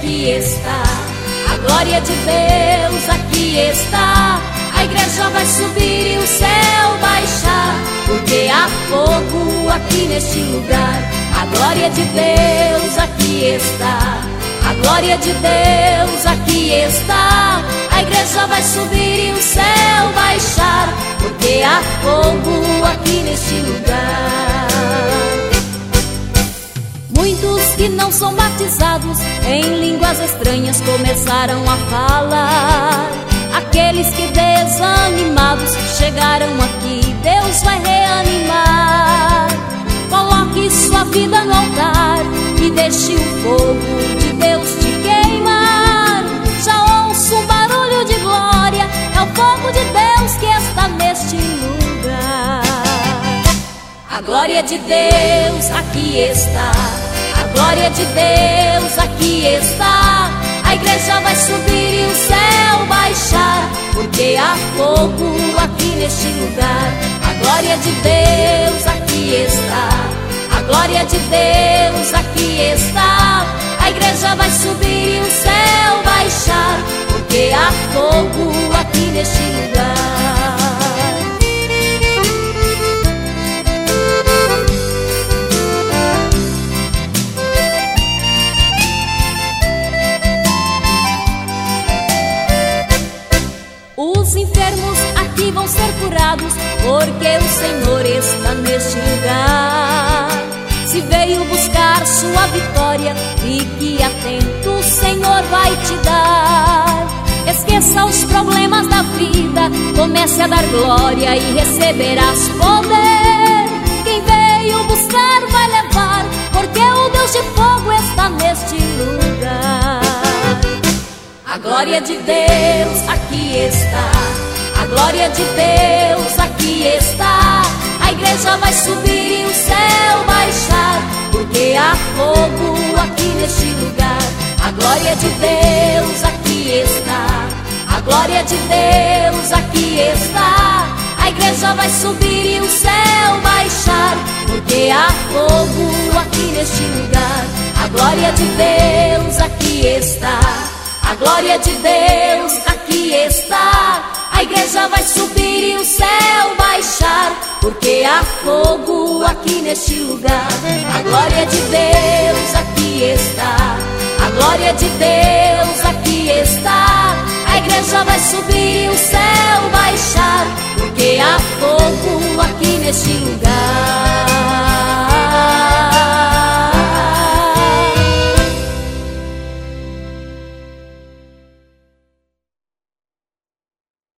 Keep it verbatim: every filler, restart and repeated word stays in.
aqui está. A glória de Deus aqui está. A igreja vai subir e o céu baixar, porque há fogo aqui neste lugar. A glória de Deus aqui está. A glória de Deus aqui está. A igreja vai subir e o céu baixar, porque há fogo aqui neste lugar. Muitos que não são batizados em línguas estranhas começaram a falar. Aqueles que desanimados chegaram aqui, Deus vai reanimar. Coloque sua vida no altar e deixe o fogo de Deus te queimar. Já ouço um barulho de glória, é o fogo de Deus que está neste lugar. A glória de Deus aqui está. A glória de Deus aqui está. A igreja vai subir e o céu baixar, porque há fogo aqui neste lugar. A glória de Deus aqui está. A glória de Deus aqui está. A igreja vai subir e o céu baixar, porque há fogo aqui neste lugar. Os enfermos aqui vão ser curados, porque o Senhor está neste lugar. Se veio buscar sua vitória, fique atento, o Senhor vai te dar. Esqueça os problemas da vida, comece a dar glória e receberás poder. Quem veio buscar vai levar, porque o Deus de fogo está neste lugar. A glória de Deus aqui está. A glória de Deus aqui está. A igreja vai subir e o céu baixar, porque há fogo aqui neste lugar. A glória de Deus aqui está. A glória de Deus aqui está. A igreja vai subir e o céu baixar, porque há fogo aqui neste lugar. A glória de Deus aqui está. A glória de Deus aqui está. A igreja vai subir e o céu baixar, porque há fogo aqui neste lugar. A glória de Deus aqui está. A glória de Deus aqui está. A igreja vai subir e o céu baixar, porque há fogo aqui neste lugar.